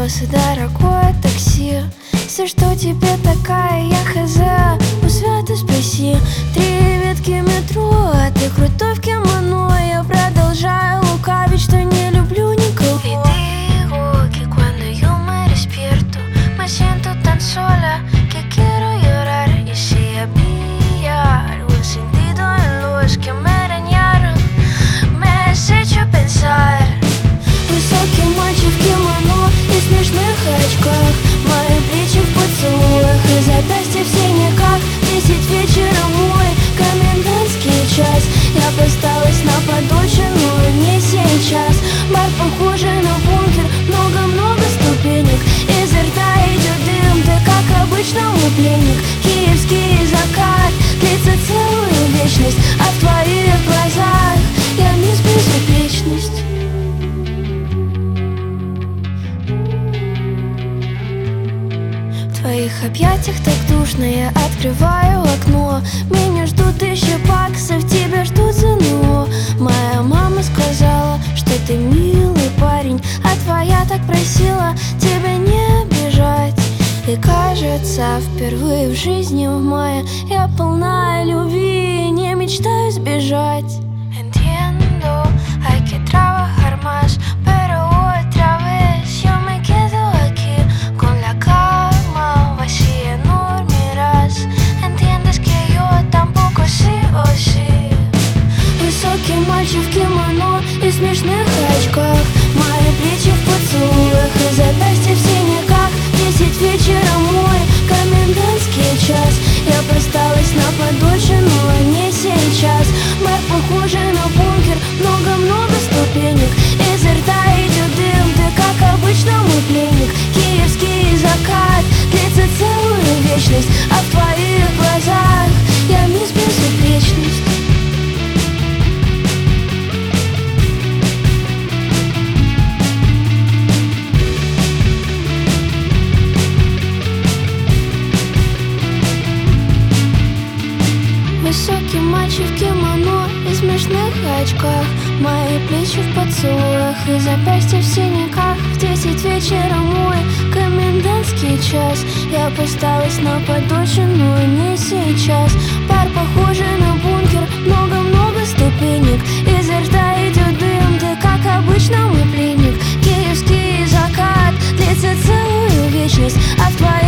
волосы, дорогое такси. Все, что тебе такая, я хз. У Света спроси. 3 ветки метро, а ты крутой в кимоно. Я продолжаю лукавить, что не люблю никого. Y digo que cuando yo me despierto me siento tan sola que quiero llorar. Y si había algún sentido en los que me arañaron, me has hecho pensar. Высокий мальчик в кимоно и смешных очках, мои плечи в поцелуях и запястья в синяках. 10 вечера мой комендантский час. Я осталась на подочину, не сейчас. Бар похожий на бункер, много-много ступенек. Изо рта идет дым, ты как обычно мой пленник. Киевский закат длится целую вечность, а в твоих глазах я мисс Безупречность. В твоих объятиях так душно, я открываю окно. Меня ждут еще баксов, тебя ждут ЗНО. Моя мама сказала, что ты милый парень, а твоя так просила тебя не обижать. И кажется, впервые в жизни в мае я полна любви и не мечтаю сбежать. Entiendo, hay que trabajar más, pero otra vez yo me quedo aquí con la cama vacía, no dormirás. Entiendes que yo tampoco sí o sí. Высокий мальчик в кимоно и смешных очках, мои плечи в поцелуях и запястья в синяках. 10 вечера мой комендантский час. Я просталась на подочину, а не сейчас. Бар похожий на бункер, много-много ступенек. Изо рта идет дым, ты как обычно мой пленник. Киевский закат длится целую вечность, а в твоих глазах я мисс Безупречность. Высокий мальчик в кимоно и смешных очках, мои плечи в поцелуях и запястья в синяках. В 10 вечера мой комендантский час. Я осталась на подочину, не сейчас. Бар похожий на бункер, много-много ступенек. Изо рта идет дым, ты как обычно мой пленник. Киевский закат длится целую вечность, а в твоих